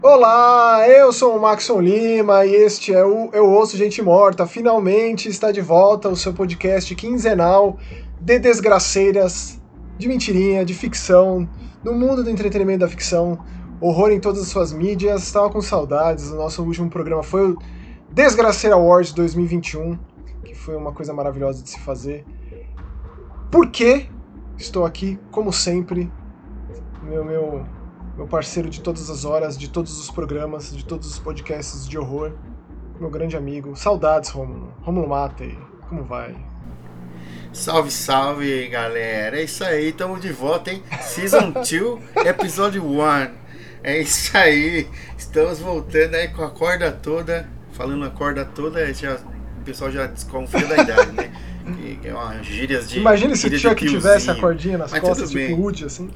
Olá, eu sou o Maxon Lima e este é o Eu Ouço Gente Morta. Finalmente está de volta o seu podcast quinzenal de desgraceiras, de mentirinha, de ficção, no mundo do entretenimento da ficção, horror em todas as suas mídias. Estava com saudades, o nosso último programa foi o Desgraceira Awards 2021, que foi uma coisa maravilhosa de se fazer. Por que estou aqui, como sempre, meu parceiro de todas as horas, de todos os programas, de todos os podcasts de horror, meu grande amigo. Saudades, Rômulo. Rômulo Matei, como vai? Salve, salve, galera. É isso aí, tamo de volta, hein? Season 2, Episódio 1. É isso aí, estamos voltando aí com a corda toda. Falando a corda toda, o pessoal já desconfia da idade, né? Que é uma gírias de... Imagina se o Chuck tivesse a cordinha nas mas costas, tipo Woody, assim.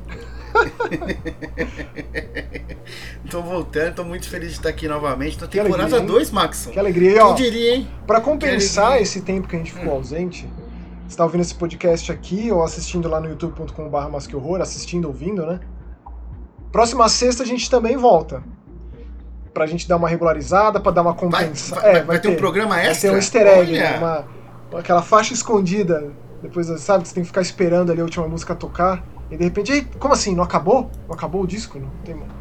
Tô voltando, tô muito feliz de estar aqui novamente. Na temporada 2, Maxon. Que alegria, e ó. Quem diria, hein? Pra compensar esse tempo que a gente ficou ausente, você tá ouvindo esse podcast aqui ou assistindo lá no youtube.com/masquehorror, assistindo, ouvindo, né? Próxima sexta a gente também volta. Pra gente dar uma regularizada, pra dar uma compensada. Vai ter um programa extra? Vai ter um easter egg, né? Aquela faixa escondida. Depois, sabe, você tem que ficar esperando ali a última música tocar. E de repente, ei, como assim? Não acabou? Não acabou o disco? Não tem, mano.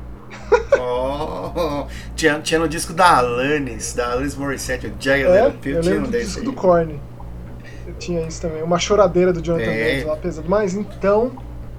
Tinha no disco da Alanis Morissette, o Jagged Little Pill. Eu lembro do disco do Korn. Eu tinha isso também. Uma choradeira do Jonathan Banks lá, pesado. Mas então...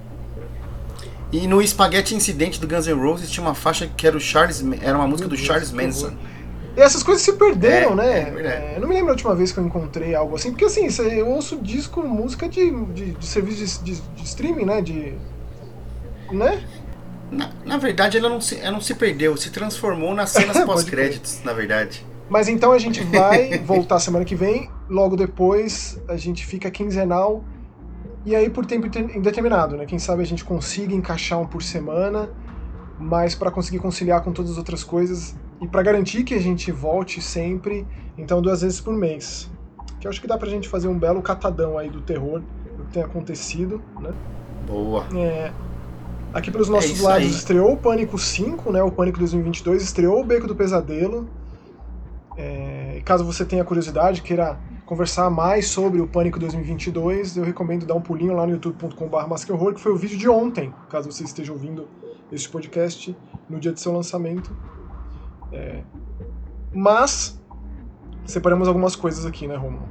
E no Spaghetti Incidente do Guns N' Roses tinha uma faixa que era uma música do Charles Manson. E essas coisas se perderam, né? É eu não me lembro a última vez que eu encontrei algo assim, porque assim, eu ouço disco, música de serviço de streaming, né? Né? Na verdade, ela não se perdeu, se transformou nas cenas pós-créditos, na verdade. Mas então a gente vai voltar semana que vem, logo depois a gente fica quinzenal, e aí por tempo indeterminado, né? Quem sabe a gente consiga encaixar um por semana, mas para conseguir conciliar com todas as outras coisas, e para garantir que a gente volte sempre, então 2 vezes por mês. Que eu acho que dá pra gente fazer um belo catadão aí do terror, do que tem acontecido, né? Boa. Aqui pelos nossos lados aí. Estreou o Pânico 5, né? O Pânico 2022, estreou o Beco do Pesadelo. Caso você tenha curiosidade, queira conversar mais sobre o Pânico 2022, eu recomendo dar um pulinho lá no youtube.com/masquehorror, que foi o vídeo de ontem, caso você esteja ouvindo este podcast no dia de seu lançamento. Mas separamos algumas coisas aqui, né, Romulo?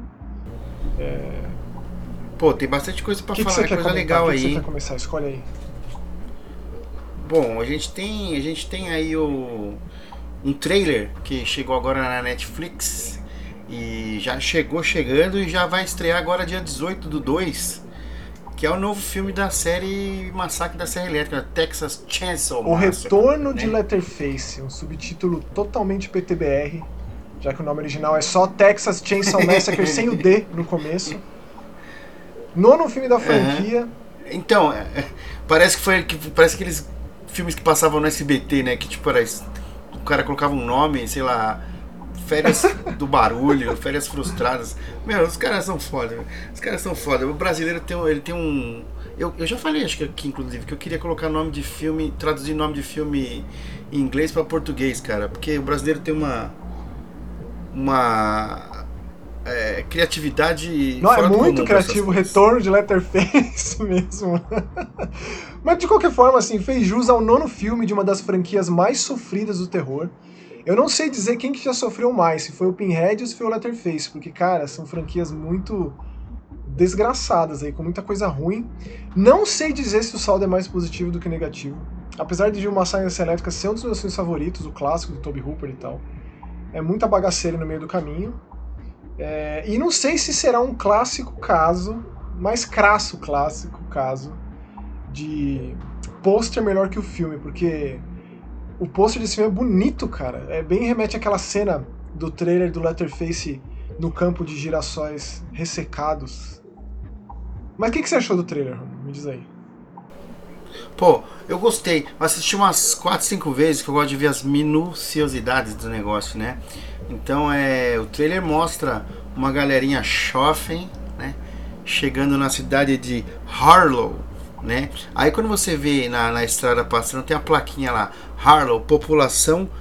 Pô, tem bastante coisa pra falar, coisa legal aí. O que você quer começar? Escolhe aí. Bom, a gente tem aí um trailer que chegou agora na Netflix e já chegando e já vai estrear agora dia 18/2, que é o novo filme da série Massacre da Serra Elétrica, Texas Chainsaw Massacre. O Retorno de Leatherface, um subtítulo totalmente PTBR, já que o nome original é só Texas Chainsaw Massacre sem o D no começo. Nono filme da franquia. Então, parece aqueles filmes que passavam no SBT, né? Que tipo, o cara colocava um nome, sei lá, Férias do Barulho, Férias Frustradas. Meu, os caras são foda. Os caras são foda. O brasileiro tem um... Eu já falei, acho que aqui, inclusive, que eu queria colocar nome de filme, traduzir nome de filme em inglês pra português, cara. Porque o brasileiro tem uma criatividade. Não, é muito criativo o Retorno de Leatherface mesmo. Mas de qualquer forma, assim, fez jus ao nono filme de uma das franquias mais sofridas do terror. Eu não sei dizer quem que já sofreu mais, se foi o Pinhead ou se foi o Leatherface, porque, cara, são franquias muito desgraçadas aí, com muita coisa ruim. Não sei dizer se o saldo é mais positivo do que negativo. Apesar de Uma Massacre Elétrica ser um dos meus filmes favoritos, o clássico do Tobe Hooper e tal, é muita bagaceira no meio do caminho. E não sei se será um clássico caso, mais crasso clássico caso, de pôster melhor que o filme, porque o pôster desse filme é bonito, cara. Bem remete àquela cena do trailer do Leatherface no campo de girassóis ressecados. Mas o que você achou do trailer, Romulo? Me diz aí. Pô, eu gostei. Eu assisti umas 4, 5 vezes, que eu gosto de ver as minuciosidades do negócio, né? Então, o trailer mostra uma galerinha jovem, né? Chegando na cidade de Harlow, né? Aí quando você vê na estrada passando, tem a plaquinha lá, Harlow, população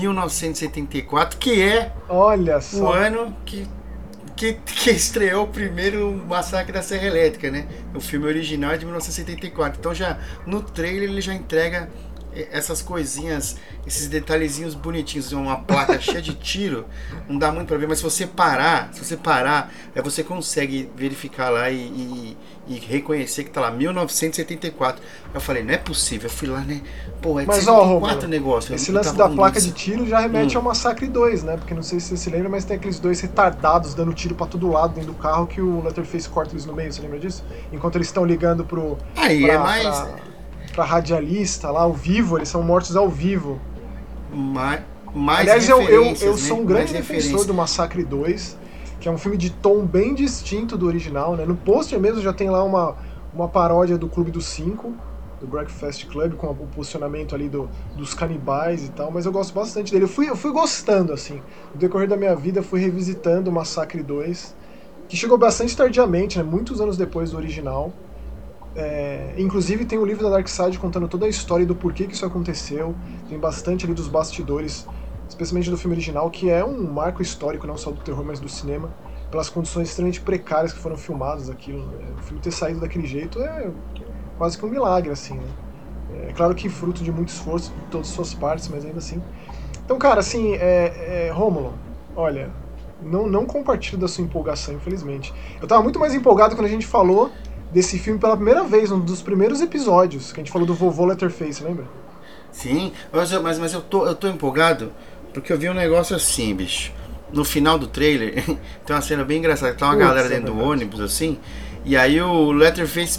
1974, que é Olha o só. ano que estreou o primeiro Massacre da Serra Elétrica, né? O filme original é de 1974. Então já no trailer ele já entrega essas coisinhas, esses detalhezinhos bonitinhos, uma placa cheia de tiro, não dá muito pra ver, mas se você parar, aí você consegue verificar lá e reconhecer que tá lá, 1974. Eu falei, não é possível, eu fui lá, né? Pô, é de Mas 74 o negócio. esse lance da placa de tiro já remete ao Massacre 2, né? Porque não sei se você se lembra, mas tem aqueles dois retardados dando tiro pra todo lado dentro do carro que o Leatherface corta eles no meio, você lembra disso? Enquanto eles estão ligando Aí é mais... pra radialista lá, ao vivo, eles são mortos ao vivo. mais Aliás, eu sou um né? grande defensor do Massacre 2, que é um filme de tom bem distinto do original, né? No pôster mesmo já tem lá uma paródia do Clube dos Cinco, do Breakfast Club, com o posicionamento ali dos canibais e tal, mas eu gosto bastante dele. Eu fui gostando, assim. No decorrer da minha vida, fui revisitando o Massacre 2, que chegou bastante tardiamente, né? Muitos anos depois do original. Inclusive tem o livro da Dark Side contando toda a história do porquê que isso aconteceu. Tem bastante ali dos bastidores, especialmente do filme original, que é um marco histórico, não só do terror, mas do cinema, pelas condições extremamente precárias que foram filmadas aquilo. O filme ter saído daquele jeito é quase que um milagre, assim, né? É claro que fruto de muito esforço de todas as suas partes, mas ainda assim. Então, cara, assim, Rômulo, olha, não compartilho da sua empolgação, infelizmente. Eu tava muito mais empolgado quando a gente falou desse filme pela primeira vez, um dos primeiros episódios, que a gente falou do vovô Leatherface, lembra? Sim, mas eu tô empolgado porque eu vi um negócio assim, bicho. No final do trailer, tem uma cena bem engraçada. Tá uma galera dentro do ônibus, assim, e aí o Leatherface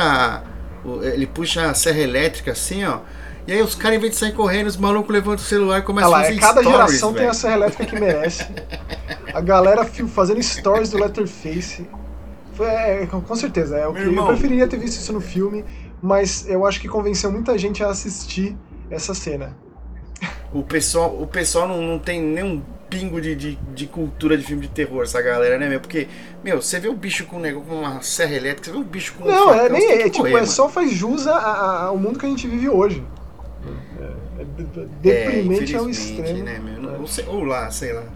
ele puxa a serra elétrica, assim, ó. E aí os caras, em vez de sair correndo, os malucos levantam o celular e começam a fazer cada stories, geração véio. tem a serra elétrica que merece. A galera fazendo stories do Leatherface. Com certeza, é o que eu preferiria ter visto isso no filme, mas eu acho que convenceu muita gente a assistir essa cena. O pessoal não tem nenhum pingo de cultura de filme de terror, essa galera, né, meu? Porque, meu, você vê o bicho com uma serra elétrica, você vê o bicho com não, um facão, só faz jus ao mundo que a gente vive hoje. É deprimente ao extremo. Né, meu? Não sei, ou lá, sei lá.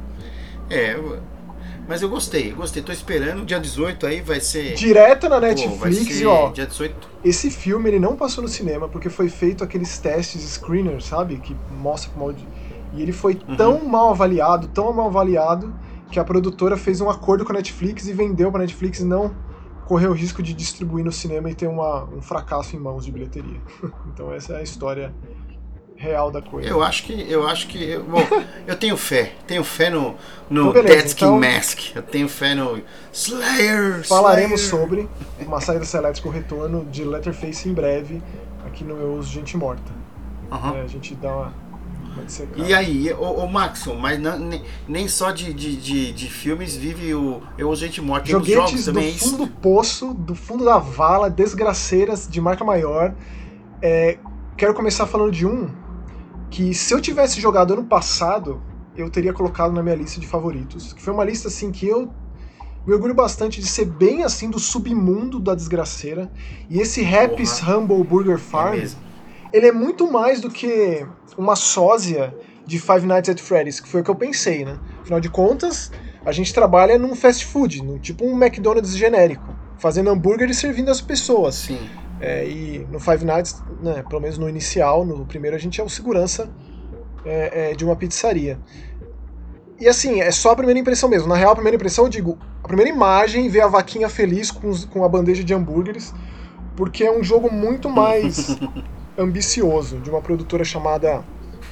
Mas eu gostei, tô esperando, dia 18 aí vai ser... Direto na Netflix, vai ser e ó, dia 18. Esse filme ele não passou no cinema porque foi feito aqueles testes screener, sabe? Que mostra como... E ele foi tão mal avaliado, que a produtora fez um acordo com a Netflix e vendeu pra Netflix e não correu o risco de distribuir no cinema e ter um fracasso em mãos de bilheteria. Então essa é a história real da coisa. Eu acho que bom, eu tenho fé no então, beleza, Dead Skin Mask, eu tenho fé no Slayer. Falaremos sobre o Massacre da Serra Elétrica, o retorno de Leatherface em breve aqui no Eu Uso Gente Morta. A gente dá uma e aí, o Maxon, mas nem só de filmes vive o Eu Uso Gente Morta, tem os jogos também. Do fundo do poço, do fundo da vala, desgraceiras de marca maior. Quero começar falando de um que, se eu tivesse jogado ano passado, eu teria colocado na minha lista de favoritos. Que foi uma lista assim que eu me orgulho bastante de ser bem assim do submundo da desgraceira. E esse Happy's Humble Burger Farm, ele é muito mais do que uma sósia de Five Nights at Freddy's, que foi o que eu pensei, né? Afinal de contas, a gente trabalha num fast food, tipo um McDonald's genérico, fazendo hambúrguer e servindo as pessoas. Sim. E no Five Nights, né, pelo menos no inicial, no primeiro, a gente é o segurança de uma pizzaria. E assim, é só a primeira impressão mesmo. Na real, a primeira impressão, eu digo, a primeira imagem, ver a vaquinha feliz com a bandeja de hambúrgueres, porque é um jogo muito mais ambicioso, de uma produtora chamada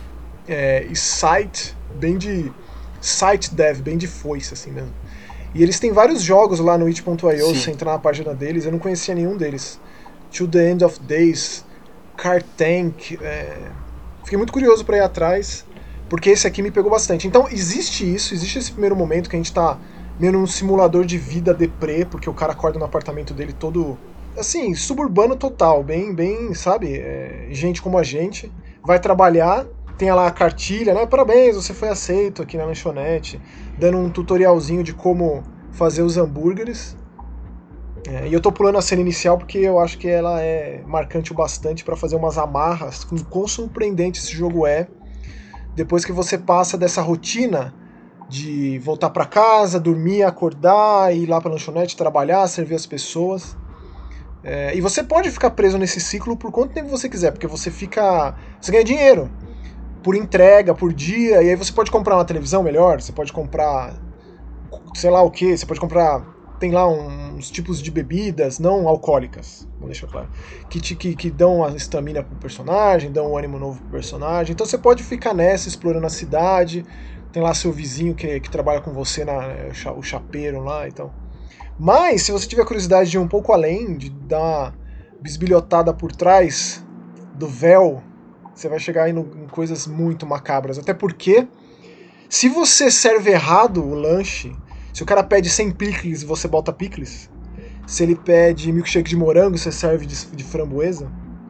Sight, bem de Sight Dev, bem de foice, assim mesmo. E eles têm vários jogos lá no itch.io, se entrar na página deles, eu não conhecia nenhum deles. To the End of Days, Car Tank, fiquei muito curioso para ir atrás, porque esse aqui me pegou bastante. Então existe esse primeiro momento que a gente tá meio num simulador de vida deprê, porque o cara acorda no apartamento dele todo, assim, suburbano total, bem, sabe, gente como a gente, vai trabalhar, tem lá a cartilha, né, parabéns, você foi aceito aqui na lanchonete, dando um tutorialzinho de como fazer os hambúrgueres. E eu tô pulando a cena inicial porque eu acho que ela é marcante o bastante pra fazer umas amarras com quão surpreendente esse jogo é. Depois que você passa dessa rotina de voltar pra casa, dormir, acordar, ir lá pra lanchonete, trabalhar, servir as pessoas. E você pode ficar preso nesse ciclo por quanto tempo você quiser, porque você ganha dinheiro por entrega, por dia, e aí você pode comprar uma televisão melhor, você pode comprar sei lá o que, você pode comprar, tem lá uns tipos de bebidas não alcoólicas, vou deixar claro, que dão a estamina pro personagem, dão um ânimo novo pro personagem, então você pode ficar nessa, explorando a cidade, tem lá seu vizinho que trabalha com você, o chapeiro lá, então. Mas, se você tiver curiosidade de ir um pouco além, de dar uma bisbilhotada por trás do véu, você vai chegar em coisas muito macabras. Até porque, se você serve errado o lanche, se o cara pede 100 picles e você bota picles, se ele pede milkshake de morango, você serve de framboesa,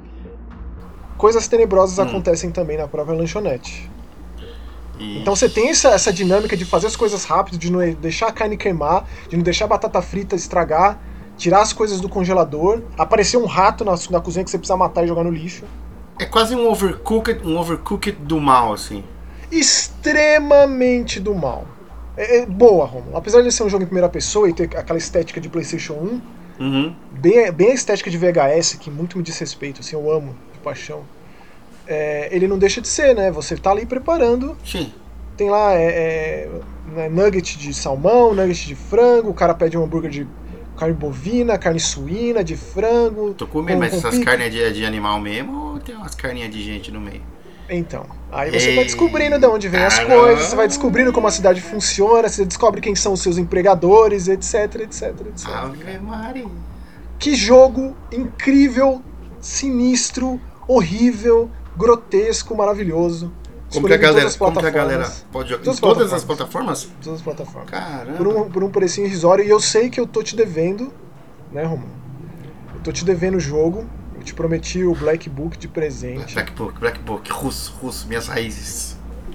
coisas tenebrosas acontecem também na própria lanchonete. Então você tem essa dinâmica de fazer as coisas rápido, de não deixar a carne queimar, de não deixar a batata frita estragar, tirar as coisas do congelador, aparecer um rato na cozinha que você precisa matar e jogar no lixo. É quase um overcooked do mal, assim. Extremamente do mal. Boa, Romulo. Apesar de ser um jogo em primeira pessoa e ter aquela estética de PlayStation 1, bem a estética de VHS, que muito me diz respeito, assim, eu amo de paixão. Ele não deixa de ser, né? Você tá ali preparando. Sim. Tem lá nugget de salmão, nugget de frango, o cara pede um hambúrguer de carne bovina, carne suína, de frango. Tô comendo, mas essas carnes é de animal mesmo ou tem umas carninhas de gente no meio? Então, aí você vai descobrindo de onde vem as coisas, você vai descobrindo como a cidade funciona, você descobre quem são os seus empregadores, etc, etc, etc. Ave Maria. Que jogo incrível, sinistro, horrível, grotesco, maravilhoso. Como que a galera pode jogar? Em todas as plataformas? Todas as plataformas. Caramba. Por um precinho irrisório. E eu sei que eu tô te devendo, né, Romulo? Eu tô te devendo o jogo. Eu te prometi o Black Book de presente. Black Book, russo, minhas raízes.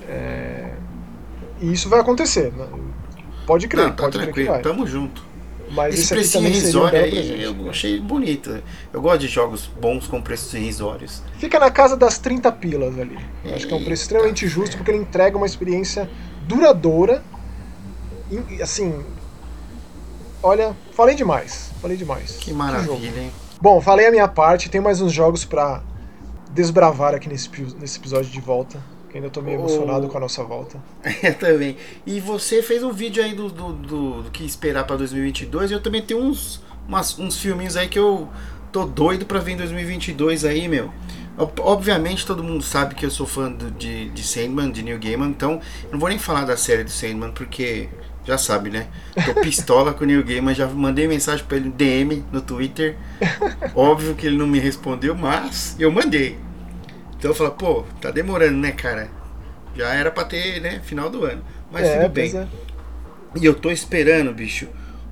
E isso vai acontecer, né? Pode crer, tá pode tranquilo, crer que vai. Tamo junto. Mas esse precinho irrisório aí eu achei bonito. Eu gosto de jogos bons com preços irrisórios. Fica na casa das 30 pilas ali. Eu acho que é um preço extremamente justo, porque ele entrega uma experiência duradoura. Assim, olha, falei demais. Que maravilha, hein? Bom, falei a minha parte, tem mais uns jogos pra desbravar aqui nesse episódio de volta. Que ainda tô meio emocionado com a nossa volta. Eu também. E você fez um vídeo aí do que esperar pra 2022. E eu também tenho uns filminhos aí que eu tô doido pra ver em 2022 aí, meu. Obviamente todo mundo sabe que eu sou fã de Sandman, de Neil Gaiman. Então não vou nem falar da série do Sandman, porque já sabe, né? Tô pistola com o Neil Gaiman. Já mandei mensagem pra ele no DM no Twitter. Óbvio que ele não me respondeu, mas eu mandei. Então eu falo, pô, tá demorando, né, cara? Já era pra ter, né, final do ano. Mas tudo bem. E eu tô esperando, bicho,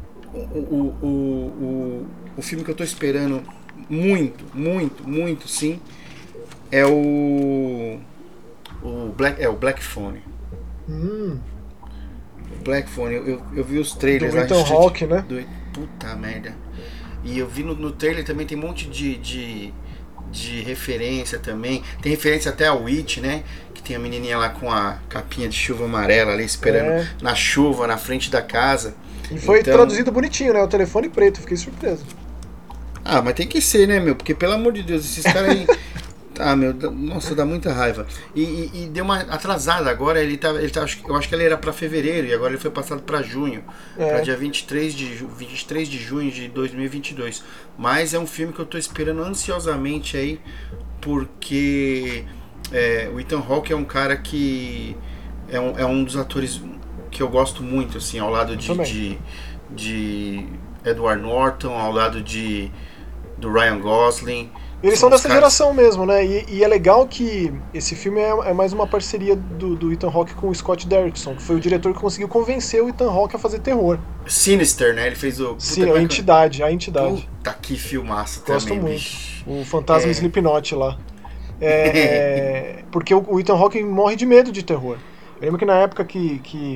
o filme que eu tô esperando muito, sim, é o Black Phone. O Black Phone, eu vi os trailers do Ethan Hawke, né? Puta merda. E eu vi no trailer também, tem um monte de referência também. Tem referência até ao Witch, né? Que tem a menininha lá com a capinha de chuva amarela ali esperando na chuva, na frente da casa. E foi traduzido bonitinho, né? O telefone preto, fiquei surpreso. Ah, mas tem que ser, né, meu? Porque pelo amor de Deus, esses caras aí. Ah, meu, nossa, dá muita raiva. E deu uma atrasada agora, eu acho que ele era pra fevereiro e agora ele foi passado pra junho, pra dia 23 de junho de 2022. Mas é um filme que eu tô esperando ansiosamente aí, porque o Ethan Hawke é um cara que é um dos atores que eu gosto muito, assim, ao lado de Edward Norton, ao lado do Ryan Gosling. Eles são dessa geração mesmo, né? E é legal que esse filme é mais uma parceria do Ethan Hawke com o Scott Derrickson, que foi o diretor que conseguiu convencer o Ethan Hawke a fazer terror. Sinister, né? Ele fez o... Sim, a entidade. Puta, que filmaço Gosto também, muito. Bicho. O Fantasma Slipknot lá. Porque o Ethan Hawke morre de medo de terror. Eu lembro que na época que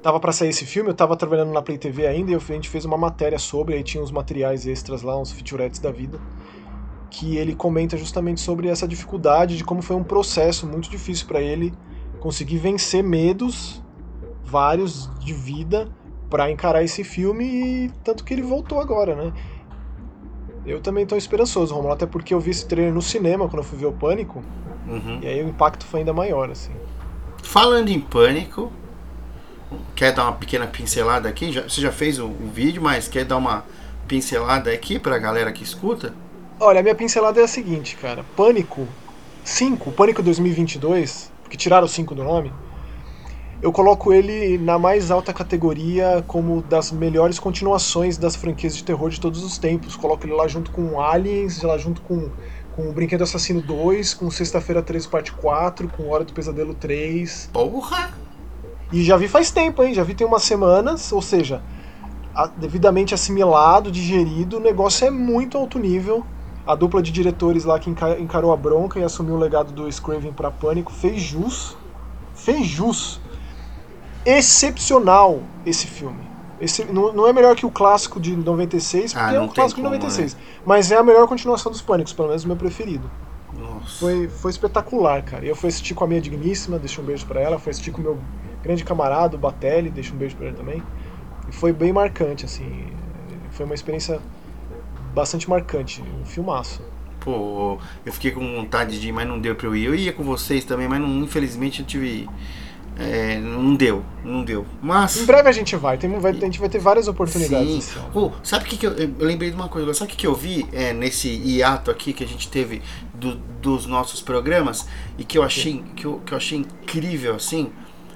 tava pra sair esse filme, eu tava trabalhando na Play TV ainda, e a gente fez uma matéria sobre, aí tinha uns materiais extras lá, uns featurettes da vida, que ele comenta justamente sobre essa dificuldade, de como foi um processo muito difícil pra ele conseguir vencer medos, vários de vida, pra encarar esse filme, e tanto que ele voltou agora, né? Eu também tô esperançoso, Romulo, até porque eu vi esse trailer no cinema quando eu fui ver o Pânico, e aí o impacto foi ainda maior, assim. Falando em Pânico, quer dar uma pequena pincelada aqui? Você já fez o vídeo, mas quer dar uma pincelada aqui pra galera que escuta? Olha, a minha pincelada é a seguinte, cara. Pânico 5, Pânico 2022, porque tiraram o 5 do nome, eu coloco ele na mais alta categoria como das melhores continuações das franquias de terror de todos os tempos. Coloco ele lá junto com Aliens, lá junto com o Brinquedo Assassino 2, com Sexta-feira 13 parte 4, com Hora do Pesadelo 3. Porra! E já vi faz tempo, hein? Já vi tem umas semanas, ou seja, devidamente assimilado, digerido, o negócio é muito alto nível. A dupla de diretores lá que encarou a bronca e assumiu o legado do Wes Craven pra Pânico fez jus. Fez jus. Excepcional esse filme. Não é melhor que o clássico de 96, porque é um clássico de 96. Né? Mas é a melhor continuação dos Pânicos, pelo menos o meu preferido. Nossa. Foi espetacular, cara. Eu fui assistir com a minha digníssima, deixei um beijo pra ela. Fui assistir com o meu grande camarada, o Batelli, deixei um beijo pra ele também. E foi bem marcante, assim. Foi uma experiência bastante marcante. Um filmaço. Pô, eu fiquei com vontade de ir, mas não deu pra eu ir. Eu ia com vocês também, mas não, infelizmente eu tive... não deu. Mas... Em breve a gente vai. A gente vai ter várias oportunidades. Sim. Sabe o que eu lembrei de uma coisa? Sabe o que eu vi nesse hiato aqui que a gente teve dos nossos programas e que eu achei, que eu achei incrível, assim?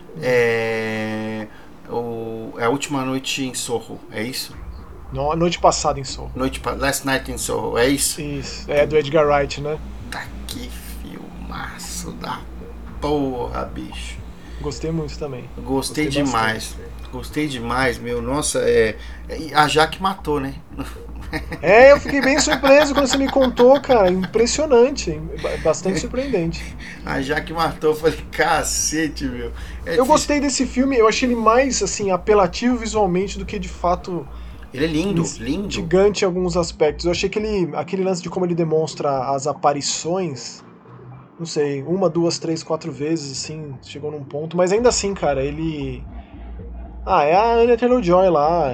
A Última Noite em Soho, é isso? Não, Noite Passada em Soho. Last Night in Soho, é isso? Isso, é do Edgar Wright, né? Tá, que filmaço da porra, bicho. Gostei muito também. Gostei demais. Bastante. Gostei demais, meu. Nossa, a Jaque matou, né? Eu fiquei bem surpreso quando você me contou, cara. Impressionante. Bastante surpreendente. A Jaque matou, eu falei, cacete, meu. Eu gostei desse filme, eu achei ele mais, assim, apelativo visualmente do que de fato... Ele é lindo, lindo. Gigante em alguns aspectos. Eu achei que aquele lance de como ele demonstra as aparições... Não sei, 1, 2, 3, 4 vezes, assim, chegou num ponto. Mas ainda assim, cara, ele... é a Anya Taylor-Joy lá.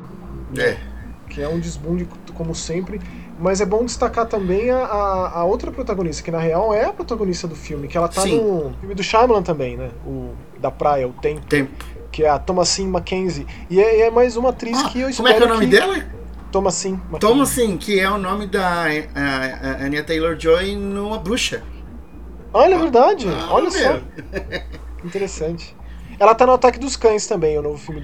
Que é um desbunde, como sempre. Mas é bom destacar também a outra protagonista, que na real é a protagonista do filme. Que ela tá no filme do Shyamalan também, né? O da praia, o Tempo. Que é a Thomasine Mackenzie. E é mais uma atriz que eu espero. Como é que é o nome dela? Thomasine Mackenzie. Thomasine, que é o nome da Anya Taylor-Joy numa bruxa. Olha, é verdade. Olha só. Interessante. Ela tá no Ataque dos Cães também, o novo filme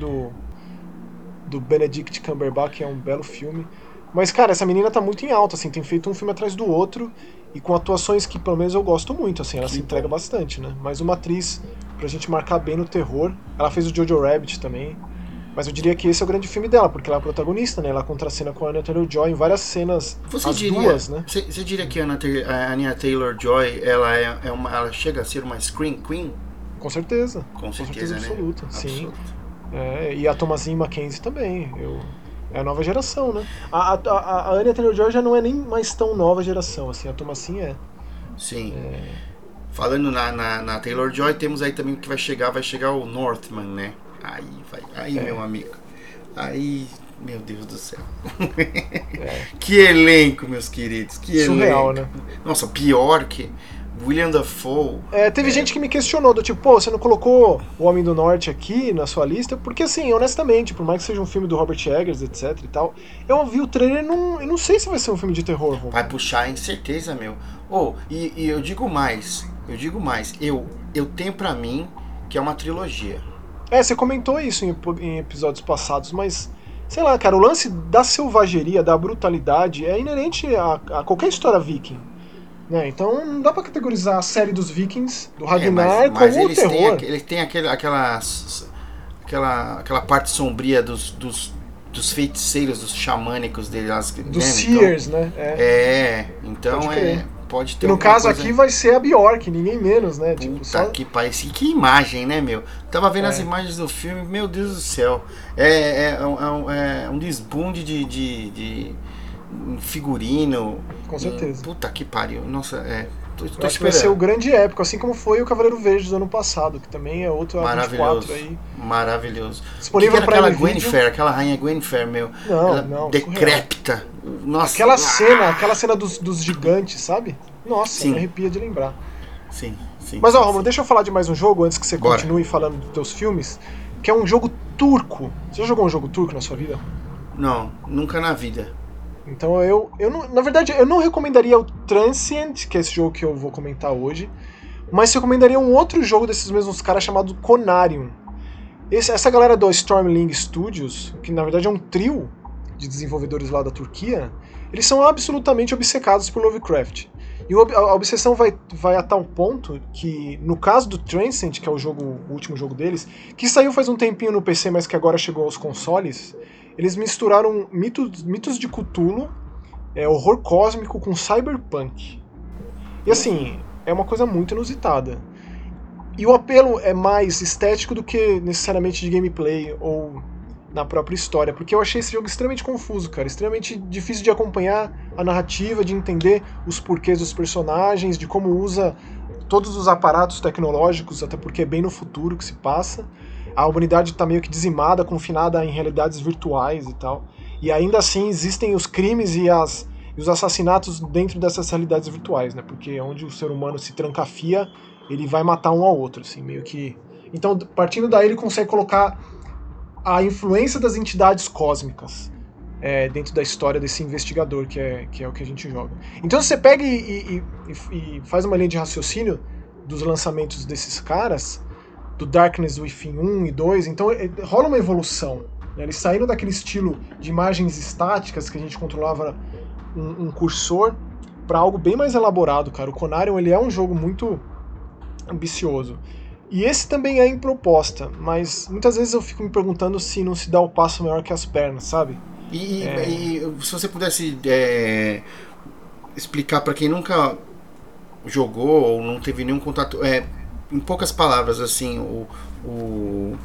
do Benedict Cumberbatch, que é um belo filme. Mas, cara, essa menina tá muito em alta, assim, tem feito um filme atrás do outro e com atuações que, pelo menos, eu gosto muito, assim, ela se entrega bastante, né? Mais uma atriz pra gente marcar bem no terror. Ela fez o Jojo Rabbit também. Mas eu diria que esse é o grande filme dela, porque ela é a protagonista, né? Ela contracena com a Anya Taylor-Joy em várias cenas, duas, né? Você diria que a Anya Taylor-Joy, ela chega a ser uma Scream Queen? Com certeza. Com certeza, né? Absoluta, sim. E a Thomasine Mackenzie também. É a nova geração, né? A Anya Taylor-Joy já não é nem mais tão nova geração, assim. A Thomasine é. Sim. Falando na Taylor-Joy, temos aí também que vai chegar o Northman, né? Aí meu amigo. Aí, meu Deus do céu. Que elenco, meus queridos. Que surreal, elenco. né? Nossa, pior que William Dafoe. Teve gente que me questionou, do tipo, você não colocou O Homem do Norte aqui na sua lista? Porque, assim, honestamente, por mais que seja um filme do Robert Eggers, etc e tal, eu vi o trailer e não sei se vai ser um filme de terror. Vai puxar, em certeza, meu. E eu digo mais. Eu tenho pra mim que é uma trilogia. Você comentou isso em episódios passados, mas, sei lá, cara, o lance da selvageria, da brutalidade é inerente a qualquer história viking, né? Então não dá pra categorizar a série dos vikings, do Ragnar, como o terror. Eles têm aquela parte sombria dos feiticeiros, dos xamânicos deles. Dos seers, né? Então pode ter E no alguma caso coisa... aqui vai ser a Bjork, ninguém menos, né? Puta Tipo, só... que pariu. Que imagem, né, meu? Tava vendo as imagens do filme, meu Deus do céu. É um desbunde de figurino. Com certeza. Puta que pariu. Nossa, tô Eu acho que vai ser o grande épico, assim como foi o Cavaleiro Verde do ano passado, que também é outro maravilhoso, A24 aí. Maravilhoso. Disponível que para aquela Nvidia. Gwenfer, aquela rainha Gwenfer, meu. Não, decrépita. Nossa. Aquela cena dos gigantes, sabe? Nossa, Sim. me arrepia de lembrar. Sim. Mas ó, Romulo, deixa eu falar de mais um jogo antes que você Bora. continue falando dos teus filmes, que é um jogo turco. Você já jogou um jogo turco na sua vida? Não, nunca na vida. Então eu não, na verdade, eu não recomendaria o Transient, que é esse jogo que eu vou comentar hoje, mas recomendaria um outro jogo desses mesmos caras chamado Conarium. Essa galera do Stormling Studios, que na verdade é um trio de desenvolvedores lá da Turquia, eles são absolutamente obcecados por Lovecraft. E a obsessão vai a tal ponto que, no caso do Transient, que é o último jogo deles, que saiu faz um tempinho no PC, mas que agora chegou aos consoles, eles misturaram mitos de Cthulhu, horror cósmico com cyberpunk. E assim, é uma coisa muito inusitada. E o apelo é mais estético do que necessariamente de gameplay ou na própria história, porque eu achei esse jogo extremamente confuso, cara, extremamente difícil de acompanhar a narrativa, de entender os porquês dos personagens, de como usa todos os aparatos tecnológicos, até porque é bem no futuro que se passa. A humanidade está meio que dizimada, confinada em realidades virtuais e tal. E ainda assim existem os crimes e os assassinatos dentro dessas realidades virtuais, né? Porque onde o ser humano se trancafia, ele vai matar um ao outro, assim, meio que... Então, partindo daí, ele consegue colocar a influência das entidades cósmicas dentro da história desse investigador, que é o que a gente joga. Então você pega e faz uma linha de raciocínio dos lançamentos desses caras, do Darkness Within 1 e 2, então rola uma evolução. Né? Eles saíram daquele estilo de imagens estáticas que a gente controlava um cursor para algo bem mais elaborado, cara. O Conarium, ele é um jogo muito ambicioso. E esse também é em proposta, mas muitas vezes eu fico me perguntando se não se dá o passo maior que as pernas, sabe? E se você pudesse explicar para quem nunca jogou ou não teve nenhum contato, em poucas palavras, assim, o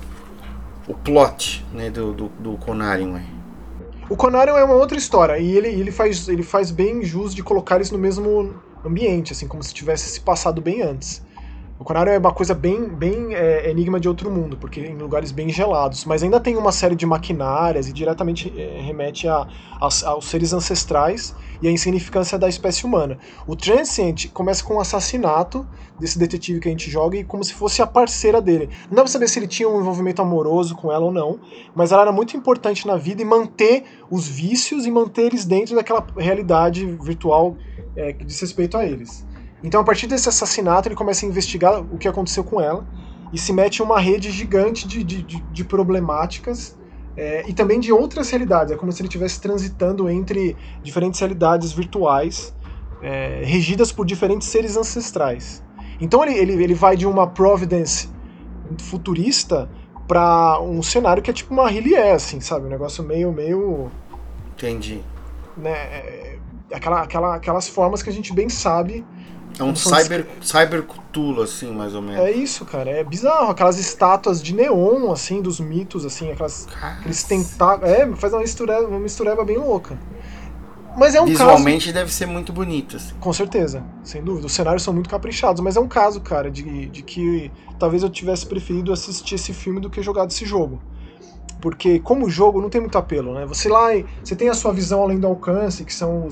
plot, né, do Conarium. O Conarium é uma outra história, e ele faz bem jus de colocar eles no mesmo ambiente, assim, como se tivesse se passado bem antes. O Conarium é uma coisa bem enigma de outro mundo, porque em lugares bem gelados, mas ainda tem uma série de maquinárias e diretamente remete aos seres ancestrais e à insignificância da espécie humana. O Transient começa com o assassinato desse detetive que a gente joga e como se fosse a parceira dele. Não dá pra saber se ele tinha um envolvimento amoroso com ela ou não, mas ela era muito importante na vida e manter os vícios e manter eles dentro daquela realidade virtual que diz respeito a eles. Então, a partir desse assassinato, ele começa a investigar o que aconteceu com ela e se mete em uma rede gigante de problemáticas e também de outras realidades. É como se ele estivesse transitando entre diferentes realidades virtuais regidas por diferentes seres ancestrais. Então, ele vai de uma Providence futurista para um cenário que é tipo uma Hyliea, assim, sabe? Um negócio meio... Entendi. Né, aquelas formas que a gente bem sabe... É um cyber Cthulhu, assim, mais ou menos. É isso, cara. É bizarro. Aquelas estátuas de neon, assim, dos mitos, assim, aqueles tentáculos. Faz uma mistureba bem louca. Mas é um Visualmente caso... deve ser muito bonito, assim. Com certeza, sem dúvida. Os cenários são muito caprichados, mas é um caso, cara, de que talvez eu tivesse preferido assistir esse filme do que jogar esse jogo. Porque, como jogo, não tem muito apelo, né? Você tem a sua visão além do alcance, que são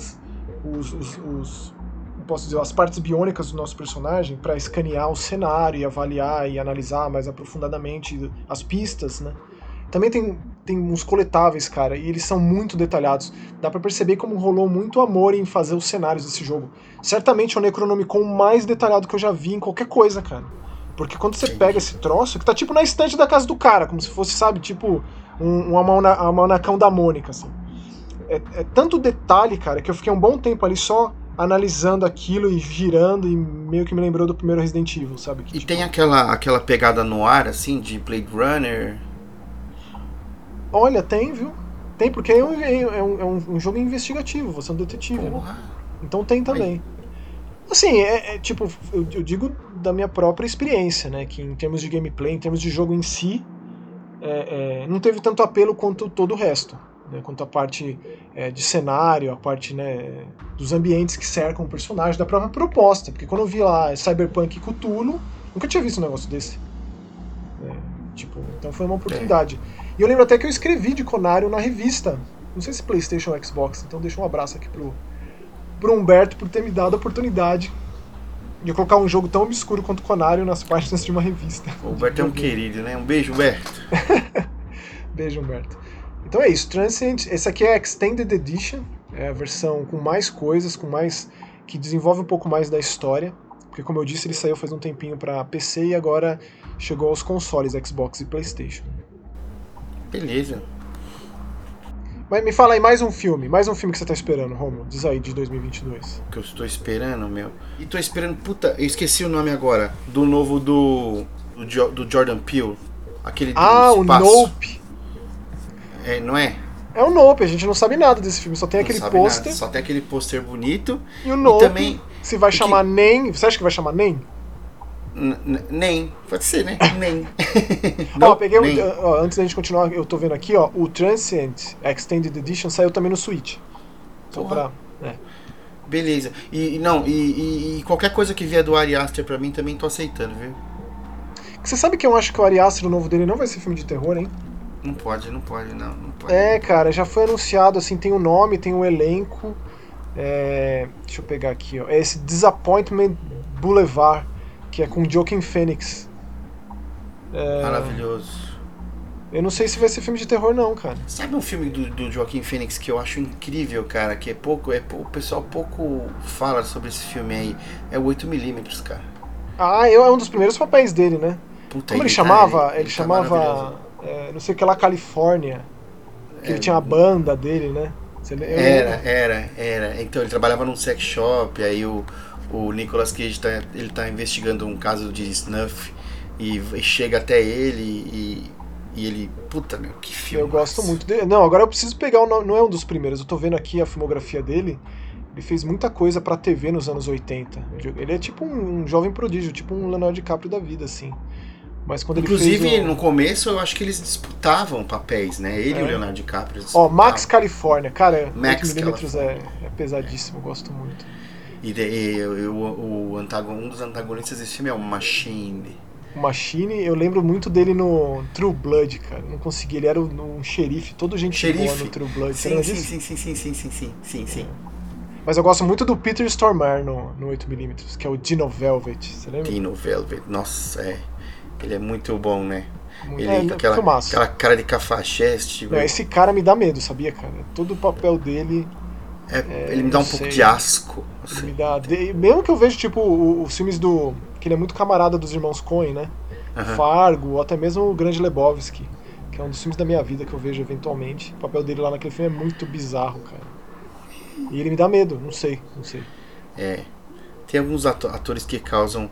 posso dizer, as partes biônicas do nosso personagem para escanear o cenário e avaliar e analisar mais aprofundadamente as pistas, né? Também tem uns coletáveis, cara, e eles são muito detalhados. Dá pra perceber como rolou muito amor em fazer os cenários desse jogo. Certamente é o Necronomicon mais detalhado que eu já vi em qualquer coisa, cara. Porque quando você pega esse troço, que tá tipo na estante da casa do cara, como se fosse, sabe, tipo um almanacão da Mônica, assim. É tanto detalhe, cara, que eu fiquei um bom tempo ali só analisando aquilo e girando e meio que me lembrou do primeiro Resident Evil, sabe? E tem aquela pegada no ar, assim, de Blade Runner? Olha, tem, viu? Tem, porque é um jogo investigativo, você é um detetive, né? Então tem também. Assim, tipo, eu digo da minha própria experiência, né? Que em termos de gameplay, em termos de jogo em si, não teve tanto apelo quanto todo o resto. Né, quanto a parte de cenário, a parte, né, dos ambientes que cercam o personagem, da própria proposta. Porque quando eu vi lá Cyberpunk e Cthulhu, nunca tinha visto um negócio desse. Tipo, então foi uma oportunidade. E eu lembro até que eu escrevi de Conário na revista, não sei se PlayStation ou Xbox, então deixa um abraço aqui pro Humberto por ter me dado a oportunidade de colocar um jogo tão obscuro quanto Conário nas páginas de uma revista. O Humberto é um querido, né? Um beijo, Humberto. Beijo, Humberto. Então é isso, Transcend, esse aqui é a Extended Edition, é a versão com mais coisas, que desenvolve um pouco mais da história, porque como eu disse, ele saiu faz um tempinho para PC e agora chegou aos consoles Xbox e PlayStation. Beleza. Mas me fala aí, mais um filme que você tá esperando, Romulo, diz aí, de 2022. O que eu estou esperando, meu. E tô esperando, puta, eu esqueci o nome agora, do novo do Jordan Peele, aquele do espaço. O Nope. Não é? É o Nope, a gente não sabe nada desse filme, só tem aquele pôster. Só tem aquele pôster bonito. E o Nope, também, se vai chamar NEM, você acha que vai chamar NEM? Nem, pode ser, né? Nem. Peguei antes da gente continuar, eu tô vendo aqui, ó, o Transcend Extended Edition saiu também no Switch. Só pra, Beleza. E qualquer coisa que vier do Ari Aster pra mim também tô aceitando, viu? Você sabe que eu acho que o Ari Aster, o novo dele, não vai ser filme de terror, hein? Não pode. Cara, já foi anunciado, assim, tem o nome, tem o elenco. Deixa eu pegar aqui, ó. É esse Disappointment Boulevard, que é com Joaquin Phoenix. Maravilhoso. Eu não sei se vai ser filme de terror, não, cara. Sabe um filme do Joaquin Phoenix que eu acho incrível, cara? Que o pessoal pouco fala sobre esse filme aí. É o 8mm, cara. É um dos primeiros papéis dele, né? Puta, como ele chamava? Ele chamava. Não sei o que lá, Califórnia. Que ele tinha a banda dele, né? Era. Então, ele trabalhava num sex shop, aí o Nicolas Cage tá investigando um caso de snuff e chega até ele e ele... Puta, meu, que filme. Eu gosto muito dele. Não, agora eu preciso pegar o nome, não é um dos primeiros, eu tô vendo aqui a filmografia dele. Ele fez muita coisa pra TV nos anos 80. Ele é tipo um jovem prodígio, tipo um Leonardo DiCaprio da vida, assim. Mas quando Inclusive, ele fez no começo, eu acho que eles disputavam papéis, né? Ele e o Leonardo DiCaprio. Max California. Cara, Max 8mm é pesadíssimo, eu gosto muito. Um dos antagonistas desse filme é o Machine. O Machine, eu lembro muito dele no True Blood, cara. Não consegui, ele era um xerife, todo gente boa no True Blood. Sim. Mas eu gosto muito do Peter Stormare no 8mm, que é o Dino Velvet, você lembra? Dino Velvet, nossa, ele é muito bom, né? Muito, ele com aquela cara de cafajeste. Esse cara me dá medo, sabia, cara? Todo o papel dele... ele me dá um pouco de asco. Assim. Me dá, mesmo que eu vejo, tipo, os filmes que ele é muito camarada dos irmãos Coen, né? Fargo, ou até mesmo o Grande Lebowski, que é um dos filmes da minha vida que eu vejo eventualmente. O papel dele lá naquele filme é muito bizarro, cara. E ele me dá medo, não sei. Tem alguns atores que causam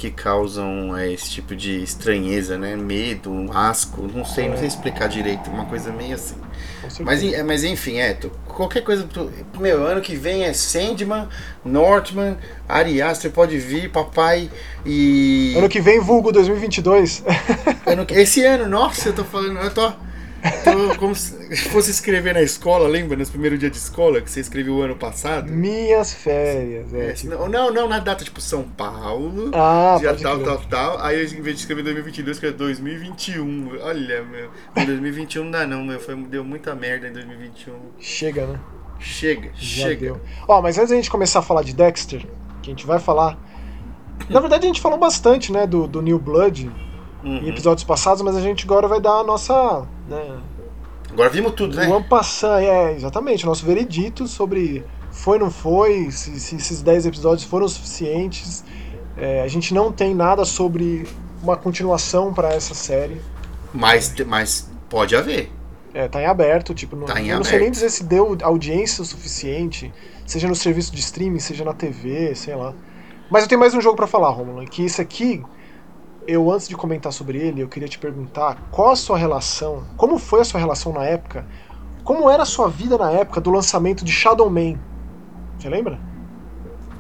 esse tipo de estranheza, né? Medo, asco, não sei explicar direito, uma coisa meio assim. Mas enfim, qualquer coisa. Ano que vem é Sandman, Northman, Ari Aster pode vir, papai e. Ano que vem, vulgo 2022. Esse ano, nossa, eu tô falando, como se fosse escrever na escola, lembra? Nesse primeiro dia de escola que você escreveu o ano passado? Minhas férias. Não na data, tipo São Paulo, dia tal. Aí em vez de escrever 2022, escrevi 2021. Olha, meu. 2021 não dá não, meu. Deu muita merda em 2021. Chega, né? Chega. Deu. Mas antes da gente começar a falar de Dexter, que a gente vai falar... Na verdade a gente falou bastante, né, do New Blood em episódios passados, mas a gente agora vai dar a nossa... Né, agora vimos tudo, né? Vamos passar, exatamente, o nosso veredito sobre foi ou não foi, se esses 10 episódios foram suficientes. A gente não tem nada sobre uma continuação para essa série. Mas pode haver. Tá em aberto, tipo, eu não sei nem dizer se deu audiência o suficiente, seja no serviço de streaming, seja na TV, sei lá. Mas eu tenho mais um jogo para falar, Romulo, que esse aqui... antes de comentar sobre ele, eu queria te perguntar qual a sua relação, como foi a sua relação na época, como era a sua vida na época do lançamento de Shadow Man? Você lembra?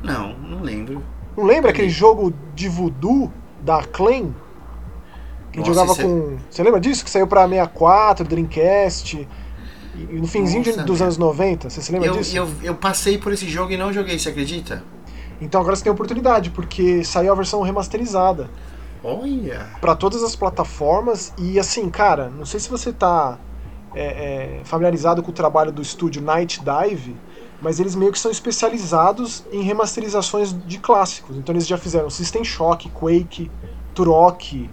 Não lembro. Não lembra aquele jogo de voodoo da Acclaim? Que Nossa, jogava com... Você lembra disso? Que saiu pra 64, Dreamcast, e no finzinho dos anos 90. Você se lembra disso? Eu passei por esse jogo e não joguei, você acredita? Então agora você tem a oportunidade, porque saiu a versão remasterizada. Olha! Pra todas as plataformas. E assim, cara, não sei se você tá familiarizado com o trabalho do estúdio Night Dive, mas eles meio que são especializados em remasterizações de clássicos. Então eles já fizeram System Shock, Quake, Turok.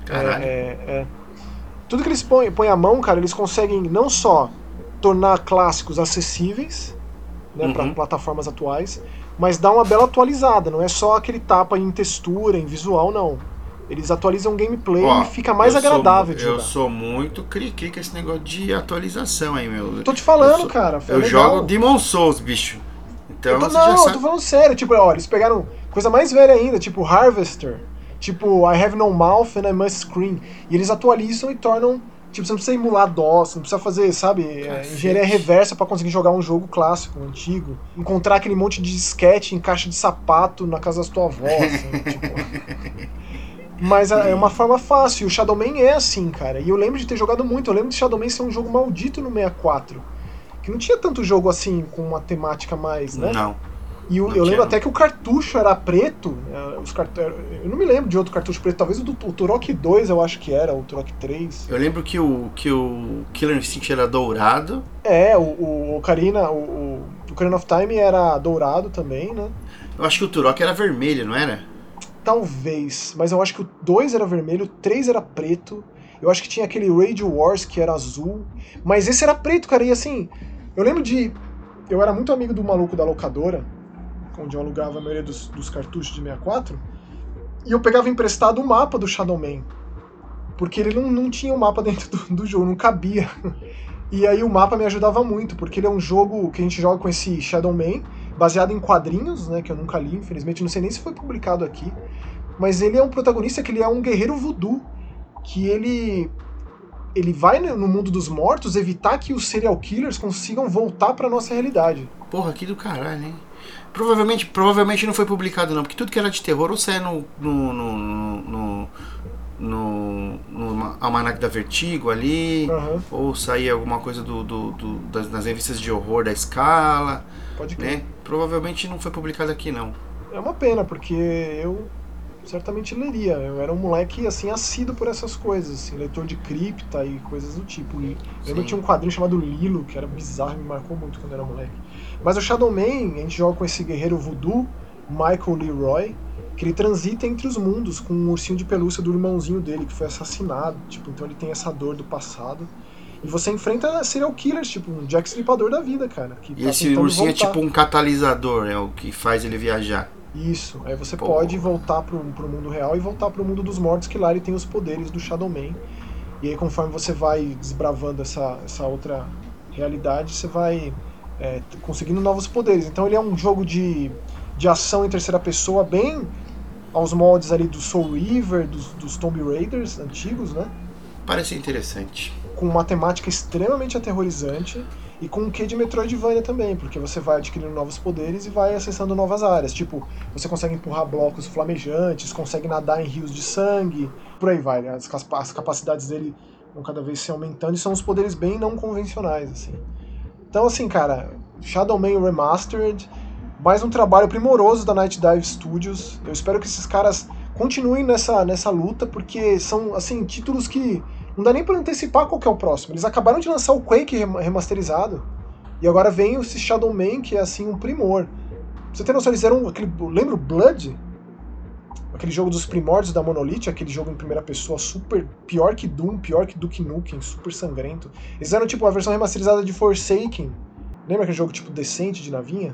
Tudo que eles põem à mão, cara, eles conseguem não só tornar clássicos acessíveis, né, para plataformas atuais, mas dar uma bela atualizada. Não é só aquele tapa em textura, em visual, não. Eles atualizam o gameplay e fica mais agradável de jogar. Eu sou muito cri-cri com esse negócio de atualização aí, meu. Tô te falando, cara. Eu jogo Demon Souls, bicho. Então eu tô falando sério. Tipo, ó, eles pegaram coisa mais velha ainda, tipo Harvester, tipo I Have No Mouth and I Must Scream. E eles atualizam e tornam... Tipo, você não precisa emular DOS, não precisa fazer, sabe, engenharia reversa pra conseguir jogar um jogo clássico, antigo. Encontrar aquele monte de disquete em caixa de sapato na casa da tua avó, assim, tipo... Mas é uma forma fácil, e o Shadow Man é assim, cara. E eu lembro de ter jogado muito, eu lembro de Shadow Man ser um jogo maldito no 64. Que não tinha tanto jogo assim, com uma temática mais, né? Não. E eu lembro até que o cartucho era preto. Eu não me lembro de outro cartucho preto, talvez o Turok 2 eu acho que era, o Turok 3. Eu lembro que o Killer Instinct era dourado. O Ocarina of Time era dourado também, né? Eu acho que o Turok era vermelho, não era? Talvez, mas eu acho que o 2 era vermelho, o 3 era preto. Eu acho que tinha aquele Radio Wars que era azul. Mas esse era preto, cara, e assim... Eu lembro de... Eu era muito amigo do maluco da locadora, onde eu alugava a maioria dos cartuchos de 64, e eu pegava emprestado o mapa do Shadow Man, porque ele não tinha o mapa dentro do jogo, não cabia. E aí o mapa me ajudava muito, porque ele é um jogo que a gente joga com esse Shadow Man, baseado em quadrinhos, né, que eu nunca li, infelizmente, não sei nem se foi publicado aqui, mas ele é um protagonista que ele é um guerreiro voodoo, que ele vai no mundo dos mortos evitar que os serial killers consigam voltar pra nossa realidade. Porra, que do caralho, hein? Provavelmente não foi publicado não, porque tudo que era de terror ou saia no Almanac da Vertigo ali, ou saía alguma coisa das revistas de horror da Scala. Pode crer. Né? Provavelmente não foi publicado aqui não. É uma pena, porque eu certamente leria. Eu era um moleque assim assíduo por essas coisas, assim, leitor de cripta e coisas do tipo. Eu tinha um quadrinho chamado Lilo, que era bizarro, me marcou muito quando eu era moleque. Mas o Shadow Man, a gente joga com esse guerreiro voodoo, Michael Leroy, que ele transita entre os mundos com um ursinho de pelúcia do irmãozinho dele, que foi assassinado. Tipo, então ele tem essa dor do passado. E você enfrenta serial killers, tipo um Jack Stripador da vida, cara. Que e esse ursinho é tipo um catalisador, é o que faz ele viajar. Isso, aí você pode voltar pro mundo real e voltar pro mundo dos mortos, que lá ele tem os poderes do Shadow Man. E aí conforme você vai desbravando essa outra realidade, você vai conseguindo novos poderes. Então ele é um jogo de ação em terceira pessoa, bem aos moldes ali do Soul River, dos Tomb Raiders antigos, né? Parece interessante. Com uma temática extremamente aterrorizante e com um quê de Metroidvania também, porque você vai adquirindo novos poderes e vai acessando novas áreas. Tipo, você consegue empurrar blocos flamejantes, consegue nadar em rios de sangue, por aí vai, né? As capacidades dele vão cada vez se aumentando e são uns poderes bem não convencionais, assim. Então, assim, cara, Shadow Man Remastered, mais um trabalho primoroso da Night Dive Studios. Eu espero que esses caras continuem nessa luta, porque são, assim, títulos que não dá nem pra antecipar qual que é o próximo. Eles acabaram de lançar o Quake remasterizado, e agora vem esse Shadow Man, que é, assim, um primor. Pra você ter noção, eles eram lembra o Blood? Aquele jogo dos primórdios da Monolith, aquele jogo em primeira pessoa super pior que Doom, pior que Duke Nukem, super sangrento. Eles eram tipo a versão remasterizada de Forsaken. Lembra aquele jogo tipo decente de navinha?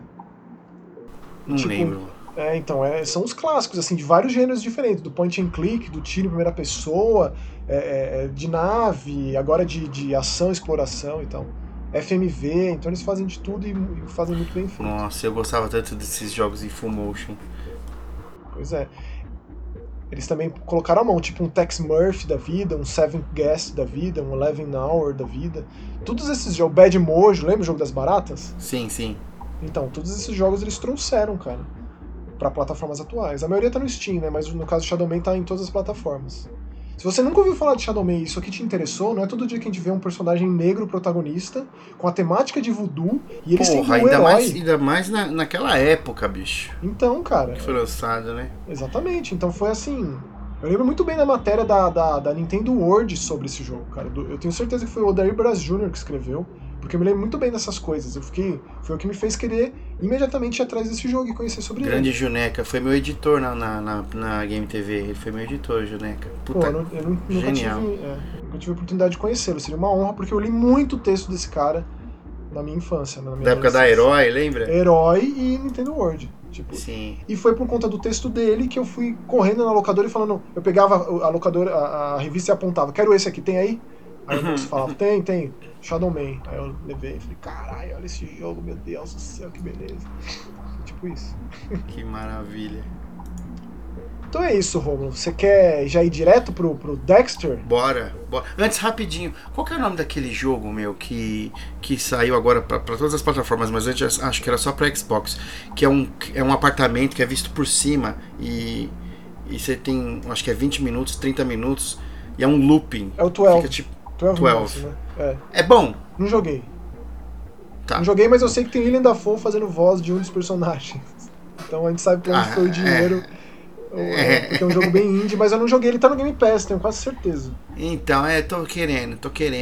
Não lembro. Então, são os clássicos, assim, de vários gêneros diferentes, do point and click, do tiro em primeira pessoa, de nave, agora de ação, exploração e tal. FMV, então eles fazem de tudo e fazem muito bem feito. Nossa, eu gostava tanto desses jogos em full motion. Pois é. Eles também colocaram a mão, tipo um Tex Murphy da vida, um Seventh Guest da vida, um 11 Hour da vida. Todos esses jogos, Bad Mojo, lembra o jogo das baratas? Sim, sim. Então, todos esses jogos eles trouxeram, cara. pra plataformas atuais. A maioria tá no Steam, né? Mas no caso do Shadow Man tá em todas as plataformas. Se você nunca ouviu falar de Shadow Man e isso aqui te interessou, não é todo dia que a gente vê um personagem negro protagonista, com a temática de voodoo, e eles têm um herói. Ainda mais naquela época, bicho. Então, cara... Que foi lançado, né? Exatamente, então foi assim... Eu lembro muito bem da matéria da Nintendo World sobre esse jogo, cara. Eu tenho certeza que foi o Odair Braz Jr. que escreveu, porque eu me lembro muito bem dessas coisas. Foi o que me fez querer imediatamente ir atrás desse jogo e conhecer sobre ele. Grande Juneca, foi meu editor na Game TV, ele foi meu editor, Juneca. Puta, eu nunca tive a oportunidade de conhecê-lo, seria uma honra, porque eu li muito texto desse cara na minha infância. Na minha da época da Herói, lembra? Herói e Nintendo World. Tipo, sim. E foi por conta do texto dele que eu fui correndo na locadora e falando, eu pegava a locadora, a revista e apontava, quero esse aqui, tem aí? Aí o moço falava, tem, Shadow Man. Aí eu levei e falei, caralho, olha esse jogo, meu Deus do céu, que beleza. Tipo isso. Que maravilha. Então é isso, Romulo. Você quer já ir direto pro Dexter? Bora. Antes, rapidinho, qual que é o nome daquele jogo, meu, que saiu agora pra todas as plataformas, mas antes acho que era só pra Xbox, que é um apartamento que é visto por cima e você tem, acho que é 20 minutos, 30 minutos, e é um looping. É o 12. Fica tipo 12. Minutes, né? É bom? Não joguei. Tá. Não joguei, mas eu sei que tem Willem Dafoe fazendo voz de um dos personagens. Então a gente sabe pra onde foi o dinheiro. Porque é um jogo bem indie, mas eu não joguei, ele tá no Game Pass, tenho quase certeza. Então, tô querendo.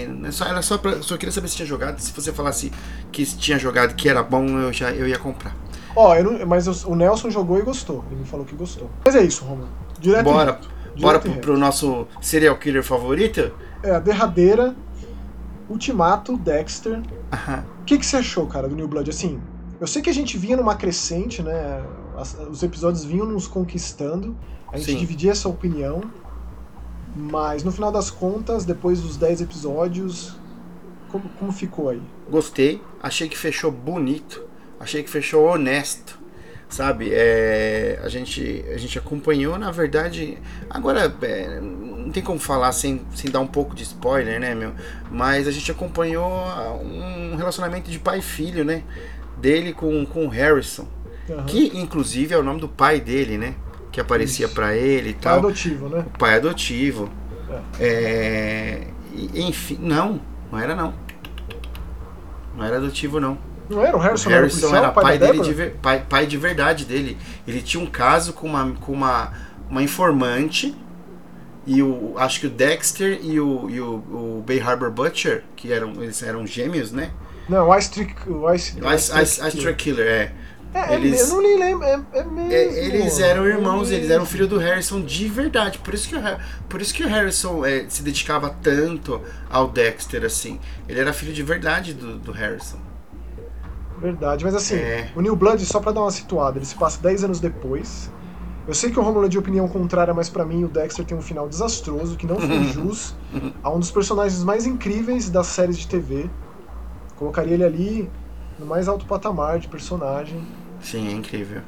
Só queria saber se tinha jogado. Se você falasse que tinha jogado, que era bom, eu ia comprar. Mas o Nelson jogou e gostou. Ele me falou que gostou. Mas é isso, Romulo. Bora pro nosso serial killer favorito? É, a derradeira, Ultimato, Dexter. O que você achou, cara, do New Blood? Assim, eu sei que a gente vinha numa crescente, né? Os episódios vinham nos conquistando, a gente dividia essa opinião, mas no final das contas, depois dos 10 episódios, como ficou aí? Gostei, achei que fechou bonito, achei que fechou honesto, sabe? A gente acompanhou, na verdade, agora não tem como falar sem dar um pouco de spoiler, né, meu? Mas a gente acompanhou um relacionamento de pai e filho, né? Dele com o Harrison. Uhum. Que inclusive é o nome do pai dele, né? Que aparecia pra ele e tal. Pai adotivo, né? O pai adotivo. Enfim, não era não. Não era adotivo, não. Não era? O Harrison era pai dele, pai de verdade dele. Ele tinha um caso com uma informante. E acho que o Dexter e o Bay Harbor Butcher, que eles eram gêmeos, né? Não, o Ice Trick Killer, eu não lembro, mesmo. Eles eram irmãos, eles eram filho do Harrison de verdade. Por isso que o Harrison se dedicava tanto ao Dexter, assim. Ele era filho de verdade do Harrison. Verdade, mas assim, o New Blood, só pra dar uma situada, ele se passa 10 anos depois. Eu sei que o Romulo é de opinião contrária, mas pra mim o Dexter tem um final desastroso, que não foi jus a um dos personagens mais incríveis das séries de TV. Colocaria ele ali no mais alto patamar de personagem. Sim, é incrível.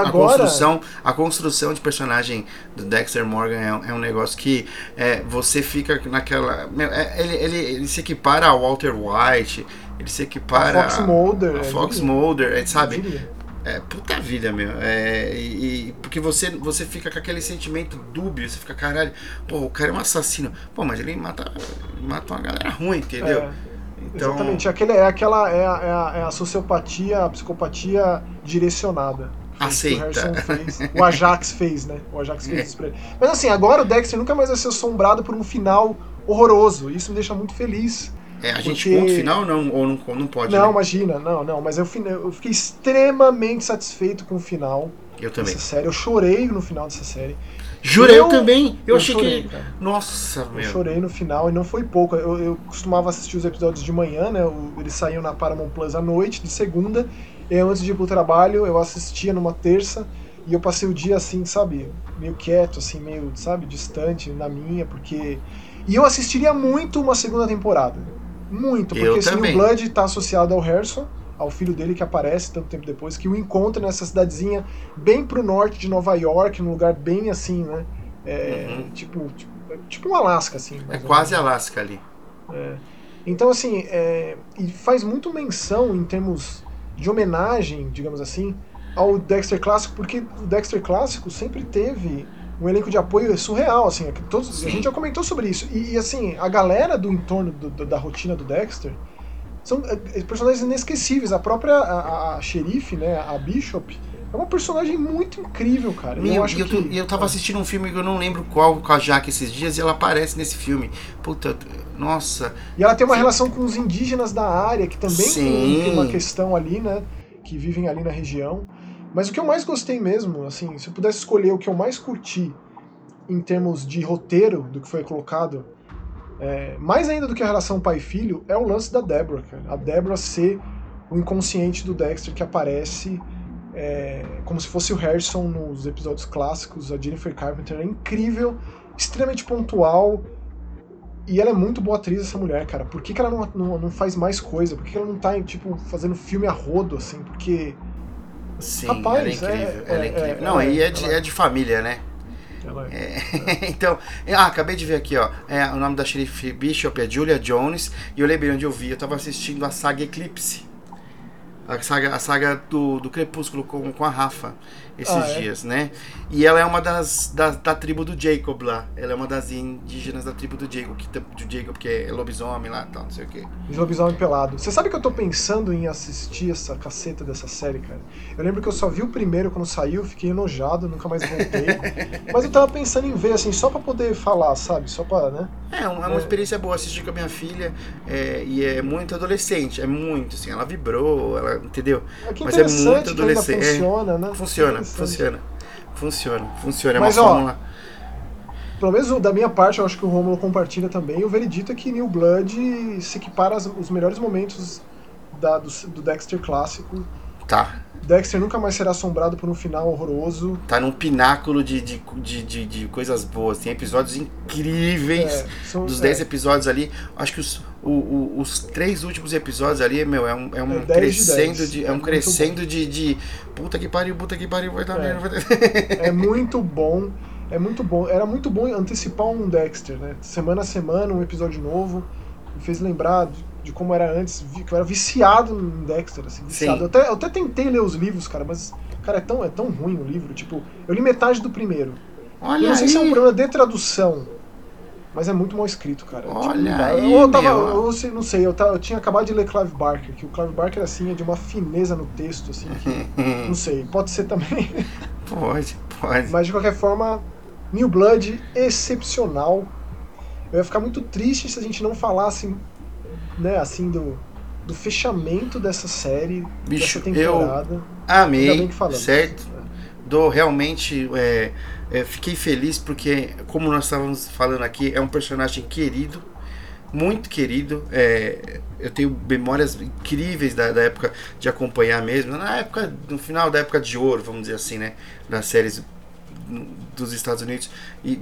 A construção de personagem do Dexter Morgan é um negócio que você fica naquela... Ele se equipara ao Walter White, ele se equipara a Fox Mulder, sabe? Puta vida, meu. Porque você fica com aquele sentimento dúbio, você fica, caralho, pô, o cara é um assassino. Pô, mas ele mata uma galera ruim, entendeu? Então... Exatamente, é a sociopatia, a psicopatia direcionada. Aceita. Que o Harrison fez. O Ajax fez, né? O Ajax fez isso pra ele. Mas assim, agora o Dexter nunca mais vai ser assombrado por um final horroroso. Isso me deixa muito feliz. A gente conta o final ou não pode? Não, né? imagina, não. Mas eu fiquei extremamente satisfeito com o final. Eu também. Dessa série. Eu chorei no final dessa série. Jurei, eu também. Eu achei chorei, que... Cara. Nossa, meu. Eu chorei no final e não foi pouco. Eu costumava assistir os episódios de manhã, né? Eles saíam na Paramount Plus à noite, de segunda. E antes de ir pro trabalho, eu assistia numa terça. E eu passei o dia assim, sabe? Meio quieto, assim, meio, sabe? Distante na minha, porque... E eu assistiria muito uma segunda temporada. Muito, porque esse New Blood tá associado ao Harrison, ao filho dele que aparece tanto tempo depois, que o encontra nessa cidadezinha bem pro norte de Nova York, num lugar bem assim, né? Tipo um Alasca, assim. Quase Alasca ali. Então, assim, e faz muito menção em termos de homenagem, digamos assim, ao Dexter clássico, porque o Dexter clássico sempre teve um elenco de apoio surreal, assim, a gente já comentou sobre isso, e assim, a galera do entorno da rotina do Dexter são personagens inesquecíveis, a própria a xerife, né, a Bishop, é uma personagem muito incrível, cara. Eu tava assistindo um filme que eu não lembro qual, com a Jaque esses dias, e ela aparece nesse filme. Puta, nossa. E ela tem uma relação com os indígenas da área, que também tem uma questão ali, né, que vivem ali na região. Mas o que eu mais gostei mesmo, assim, se eu pudesse escolher o que eu mais curti em termos de roteiro do que foi colocado, mais ainda do que a relação pai-filho, é o lance da Deborah, cara. A Deborah ser o inconsciente do Dexter que aparece como se fosse o Harrison nos episódios clássicos. A Jennifer Carpenter é incrível, extremamente pontual, e ela é muito boa atriz, essa mulher, cara. Por que ela não faz mais coisa? Por que ela não tá, tipo, fazendo filme a rodo, assim? Porque... Sim, rapaz, ela é incrível. Não, aí é de família, né? Então, acabei de ver aqui, ó. O nome da xerife Bishop é Julia Jones, e eu lembrei onde eu vi. Eu tava assistindo a saga Eclipse. A saga do Crepúsculo com a Rafa esses dias, né? E ela é uma da tribo do Jacob lá. Ela é uma das indígenas da tribo do Jacob, que é lobisomem lá e tal, não sei o quê. Lobisomem pelado. Você sabe que eu tô pensando em assistir essa caceta dessa série, cara? Eu lembro que eu só vi o primeiro quando saiu, fiquei enojado, nunca mais voltei. Mas eu tava pensando em ver, assim, só pra poder falar, sabe? Só pra, né? É uma experiência boa assistir com a minha filha, e é muito adolescente, é muito, assim, ela vibrou, ela, entendeu? Mas é muito adolescente. Funciona, né? Funciona, mas, é uma fórmula. Pelo menos da minha parte, eu acho que o Rômulo compartilha também, o veredito é que New Blood se equipara aos melhores momentos do Dexter clássico. Tá. Dexter nunca mais será assombrado por um final horroroso. Tá num pináculo de coisas boas. Tem episódios incríveis. Dos 10 episódios ali. Acho que os 3 últimos episódios ali, é um crescendo de puta que pariu, vai dar merda. É muito bom. É muito bom. Era muito bom antecipar um Dexter, né? Semana a semana, um episódio novo. Me fez lembrar de como era antes, que eu era viciado em Dexter, assim, viciado. Eu até tentei ler os livros, cara, mas, cara, é tão ruim o livro, tipo, eu li metade do primeiro. Olha, eu não sei se é um problema de tradução, mas é muito mal escrito, cara. Olha, tipo, eu tinha acabado de ler Clive Barker, que o Clive Barker, assim, é de uma fineza no texto, assim, que, não sei, pode ser também. Pode. Mas, de qualquer forma, New Blood, excepcional. Eu ia ficar muito triste se a gente não falasse, né, assim, do fechamento dessa série, bicho, dessa temporada. Eu amei, falamos, certo? Realmente, fiquei feliz porque, como nós estávamos falando aqui, é um personagem querido, muito querido. Eu tenho memórias incríveis da época de acompanhar mesmo, no final da época de ouro, vamos dizer assim, né, das séries dos Estados Unidos. E,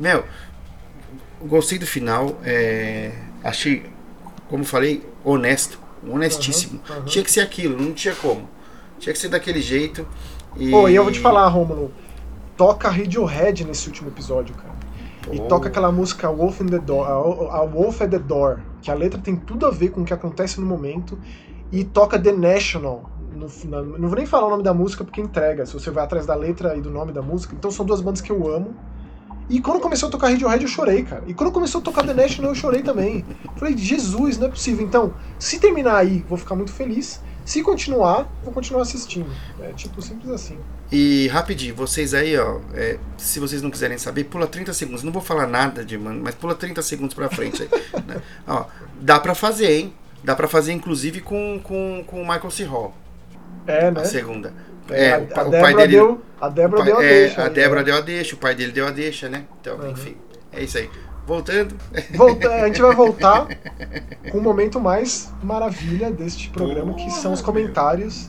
gostei do final, achei, como falei, honestíssimo. Uhum. Tinha que ser aquilo, não tinha como. Tinha que ser daquele jeito. E eu vou te falar, Rômulo, toca Radiohead nesse último episódio, cara. E toca aquela música Wolf in the Door, a Wolf at the Door, que a letra tem tudo a ver com o que acontece no momento, e toca The National. Não vou nem falar o nome da música porque entrega, se você vai atrás da letra e do nome da música. Então são duas bandas que eu amo. E quando começou a tocar Radiohead eu chorei, cara. E quando começou a tocar The National eu chorei também. Falei, Jesus, não é possível. Então, se terminar aí, vou ficar muito feliz. Se continuar, vou continuar assistindo. É tipo, simples assim. E rapidinho, vocês aí, ó, se vocês não quiserem saber, pula 30 segundos. Não vou falar nada mas pula 30 segundos pra frente aí. Né? Ó, dá pra fazer, hein? Dá pra fazer, inclusive, com o Michael C. Hall. Né? A segunda. O pai dele a Débora deu a deixa. A Débora deu a deixa, o pai dele deu a deixa, né? Então, enfim, é isso aí. Voltando. A gente vai voltar com o momento mais maravilha deste programa, que são os comentários.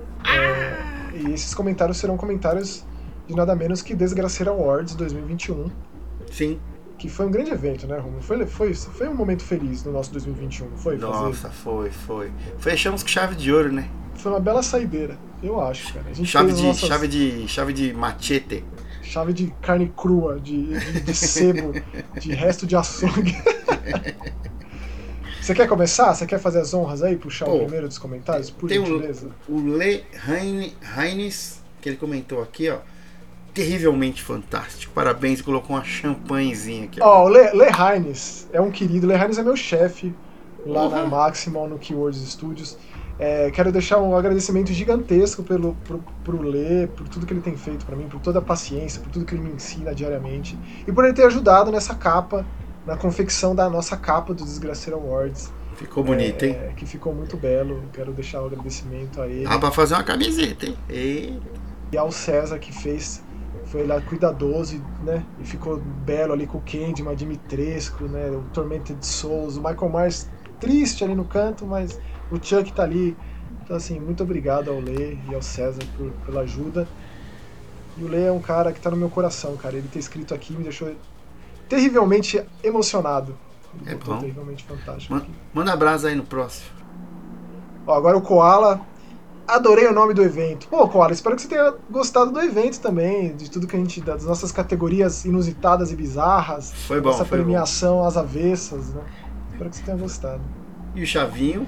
E esses comentários serão comentários de nada menos que Desgraceira Awards 2021. Sim. Que foi um grande evento, né, Romulo? Foi um momento feliz no nosso 2021, não foi? Nossa, foi. Fechamos com chave de ouro, né? Foi uma bela saideira, eu acho, cara. A gente chave de machete. Chave de carne crua, de sebo, de resto de açougue. Você quer começar? Você quer fazer as honras aí? Puxar o primeiro dos comentários? Por gentileza. O Le Reines que ele comentou aqui, ó. Terrivelmente fantástico. Parabéns, colocou uma champanhezinha aqui. Ó, o Le Hines é um querido. Le Hines é meu chefe lá na Uhum. Maximal, no Keywords Studios. Quero deixar um agradecimento gigantesco pro Lê, por tudo que ele tem feito pra mim, por toda a paciência, por tudo que ele me ensina diariamente e por ele ter ajudado nessa capa, na confecção da nossa capa do Desgraceiro Awards. Ficou bonito, hein? Que ficou muito belo. Quero deixar o agradecimento a ele. Dá pra fazer uma camiseta, hein? E ao César, que foi lá cuidadoso, né? E ficou belo ali com o Candyman, Dimitrescu, né? O Tormented Souls, o Michael Myers triste ali no canto, mas o Chuck tá ali. Então, assim, muito obrigado ao Lê e ao César pela ajuda. E o Lê é um cara que tá no meu coração, cara. Ele ter escrito aqui me deixou terrivelmente emocionado. É bom. Terrivelmente fantástico. Manda abraço aí no próximo. Ó, agora o Koala. Adorei o nome do evento. Pô, Koala, espero que você tenha gostado do evento também, de tudo que a gente, das nossas categorias inusitadas e bizarras. Foi bom, essa foi premiação às avessas, né? Espero que você tenha gostado. E o Chavinho?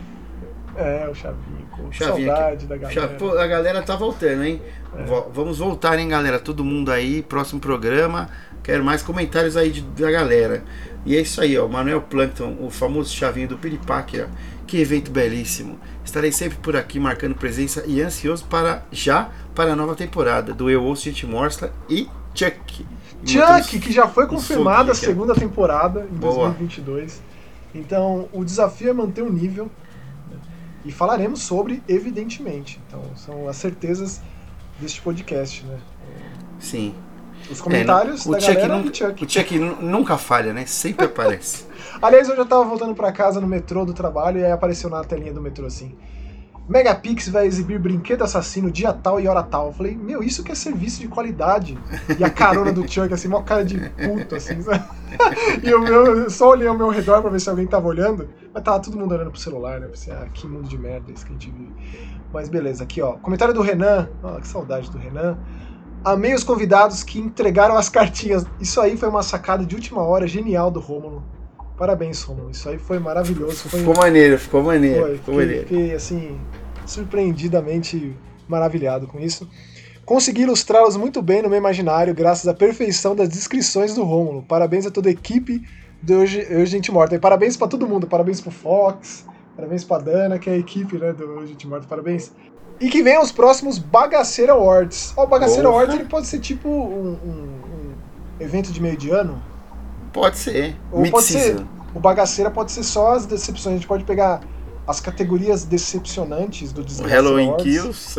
O Chavinho, pô. Chavinho Saudade aqui. da galera. Pô, a galera tá voltando, hein? Vamos voltar, hein, galera? Todo mundo aí, próximo programa. Quero mais comentários aí da galera. E é isso aí, ó. Manuel Plankton, o famoso Chavinho do Piripaque, ó. Que evento belíssimo. Estarei sempre por aqui marcando presença e ansioso para a nova temporada do Eu Ouço Gente Morta e Chuck. Chuck, que já foi confirmada a foguinho, segunda temporada em Boa. 2022. Então, o desafio é manter o nível. Né? E falaremos sobre, evidentemente. Então, são as certezas deste podcast, né? Sim. Os comentários da galera do Chuck. O Chuck nunca falha, né? Sempre aparece. Aliás, eu já tava voltando pra casa no metrô do trabalho e aí apareceu na telinha do metrô assim: Megapix vai exibir brinquedo assassino dia tal e hora tal. Eu falei, meu, isso que é serviço de qualidade. E a carona do Chuck, assim, mó cara de puto, assim, sabe? E eu só olhei ao meu redor pra ver se alguém tava olhando, mas tava todo mundo olhando pro celular, né? Eu pensei, que mundo de merda esse que a gente vive. Mas beleza, aqui ó, comentário do Renan, que saudade do Renan. Amei os convidados que entregaram as cartinhas. Isso aí foi uma sacada de última hora genial do Rômulo. Parabéns, Rômulo. Isso aí foi maravilhoso. Ficou maneiro. Fiquei, assim, surpreendidamente maravilhado com isso. Consegui ilustrá-los muito bem no meu imaginário, graças à perfeição das descrições do Rômulo. Parabéns a toda a equipe do Eu Gente Morta. E parabéns pra todo mundo. Parabéns pro Fox, parabéns pra Dana, que é a equipe, né, do Eu Gente Morta. Parabéns. E que venham os próximos Bagaceira Awards. O Bagaceira Awards ele pode ser tipo um evento de meio de ano. Pode ser. Ou pode ser. O Bagaceira pode ser só as decepções. A gente pode pegar as categorias decepcionantes do Desgraceira Halloween Awards Kills.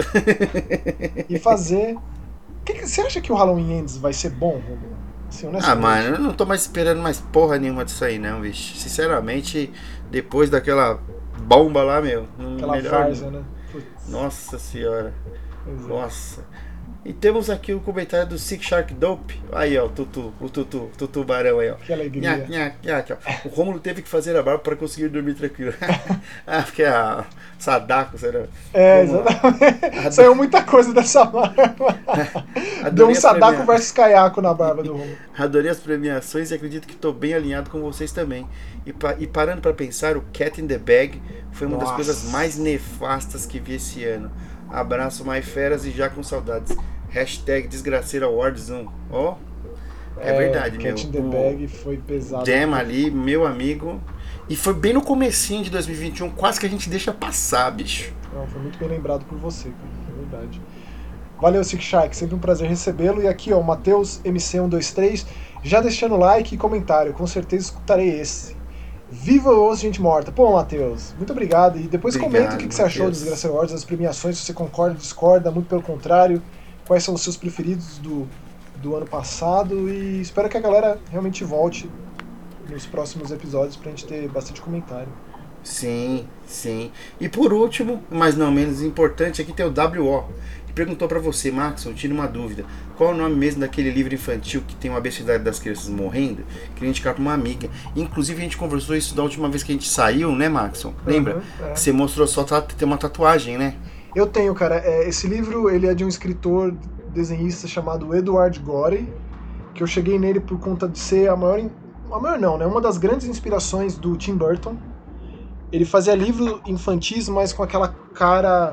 E fazer. Você acha que o Halloween Ends vai ser bom, Romulo? Assim, mano, eu não tô mais esperando mais porra nenhuma disso aí, não, bicho. Sinceramente, depois daquela bomba lá, meu. Aquela farsa, né? Nossa senhora. Exato. Nossa. E temos aqui o comentário do Sick Shark Dope. Aí, ó, o tubarão aí, ó. Que alegria. Ó. O Rômulo teve que fazer a barba para conseguir dormir tranquilo. Porque a Sadako, será? Exatamente. Saiu muita coisa dessa barba. Deu um Sadako versus Kayako na barba do Rômulo. Adorei as premiações e acredito que estou bem alinhado com vocês também. E parando para pensar, o Cat in the Bag foi uma das coisas mais nefastas que vi esse ano. Abraço, mais feras e já com saudades. Hashtag Desgraceira Awards 1. Ó, é verdade, meu. Cat in the Bag foi pesado. Jam ali, meu amigo. E foi bem no comecinho de 2021, quase que a gente deixa passar, bicho. Não, foi muito bem lembrado por você, cara. É verdade. Valeu, Sick Shark. Sempre um prazer recebê-lo. E aqui, ó, o Matheus MC123, já deixando like e comentário. Com certeza escutarei esse. Viva o Osso Gente Morta. Pô, Matheus, muito obrigado. E depois comenta o que você achou dos Desgraceira Awards, das premiações, se você concorda, discorda, muito pelo contrário. Quais são os seus preferidos do ano passado. E espero que a galera realmente volte nos próximos episódios pra gente ter bastante comentário. Sim, sim. E por último, mas não menos importante, aqui tem o WO. Perguntou pra você, Max, eu tiro uma dúvida. Qual é o nome mesmo daquele livro infantil que tem uma bestialidade das crianças morrendo? Queria indicar pra uma amiga. Inclusive a gente conversou isso da última vez que a gente saiu, né, Maxon? Lembra? Você mostrou só tem uma tatuagem, né? Eu tenho, cara. Esse livro ele é de um escritor desenhista chamado Edward Gorey, que eu cheguei nele por conta de ser a maior não, né? Uma das grandes inspirações do Tim Burton. Ele fazia livros infantis, mas com aquela cara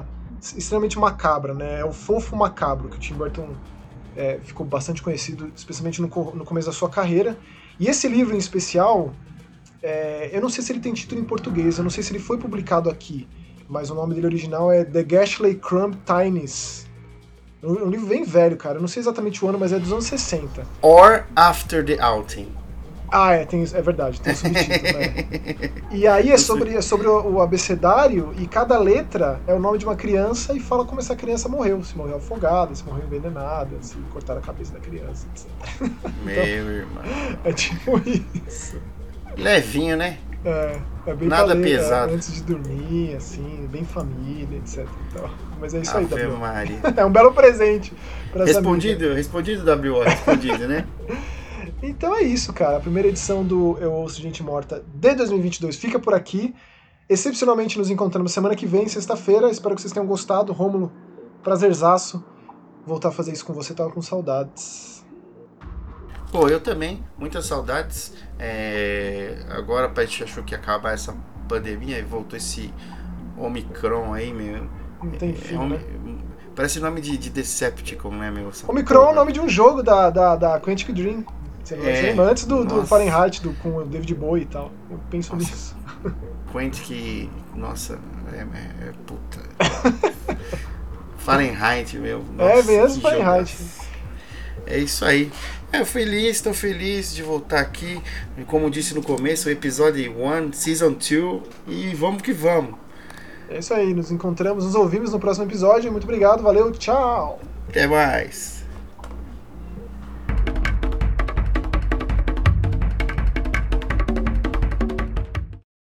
extremamente macabra, né? É o fofo macabro, que o Tim Burton ficou bastante conhecido, especialmente no começo da sua carreira. E esse livro em especial, eu não sei se ele tem título em português, eu não sei se ele foi publicado aqui, mas o nome dele original é The Gashley Crumb Tinies. É um livro bem velho, cara. Eu não sei exatamente o ano, mas é dos anos 60. Or After the Outing. Ah, é verdade, tem um subtítulo, né? E aí é sobre o abecedário, e cada letra é o nome de uma criança e fala como essa criança morreu. Se morreu afogada, se morreu envenenada, se cortaram a cabeça da criança, etc. Meu irmão. É tipo isso. Levinho, né? É bem Nada pesado. Antes de dormir, assim, bem família, etc. Então, mas é isso aí, Ave W.O. Maria. É um belo presente pra essa Respondido, W.O., respondido, né? Então é isso, cara. A primeira edição do Eu Ouço Gente Morta de 2022 fica por aqui. Excepcionalmente nos encontramos semana que vem, sexta-feira. Espero que vocês tenham gostado. Rômulo, prazerzaço voltar a fazer isso com você. Tava com saudades. Pô, eu também. Muitas saudades. Agora a gente achou que ia acabar essa pandemia e voltou esse Omicron aí, meu. Não tem fim, né? Parece nome de Decepticon, né, meu? Omicron é o nome de um jogo da Quantic Dream. Você lembra? Antes do Fahrenheit, com o David Bowie e tal. Eu penso nisso. Quantic, nossa, puta. Fahrenheit, meu. Nossa, mesmo Fahrenheit. É isso aí. Estou feliz de voltar aqui. Como disse no começo, o episódio 1, Season 2. E vamos que vamos. É isso aí, nos ouvimos no próximo episódio. Muito obrigado, valeu, tchau! Até mais!